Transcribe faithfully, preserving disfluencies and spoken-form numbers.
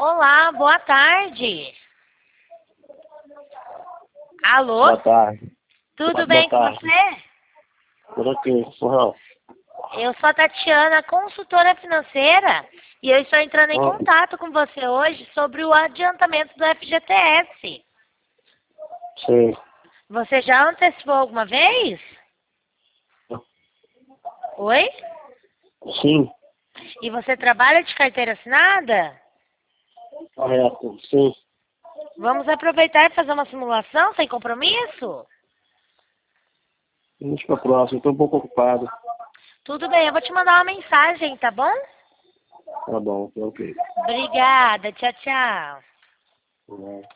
Olá, boa tarde. Alô? Boa tarde. Tudo Boa bem com tarde. você? Por aqui, Uhum. Eu sou a Tatiana, consultora financeira, e eu estou entrando em Uhum. contato com você hoje sobre o adiantamento do F G T S. Sim. Você já antecipou alguma vez? Oi? Sim, E você trabalha de carteira assinada? correto. Sim. Vamos aproveitar e fazer uma simulação sem compromisso? Vamos para a próxima. Estou um pouco ocupado. Tudo bem, eu vou te mandar uma mensagem, tá bom? Tá bom, ok. Obrigada, tchau, tchau. Uhum.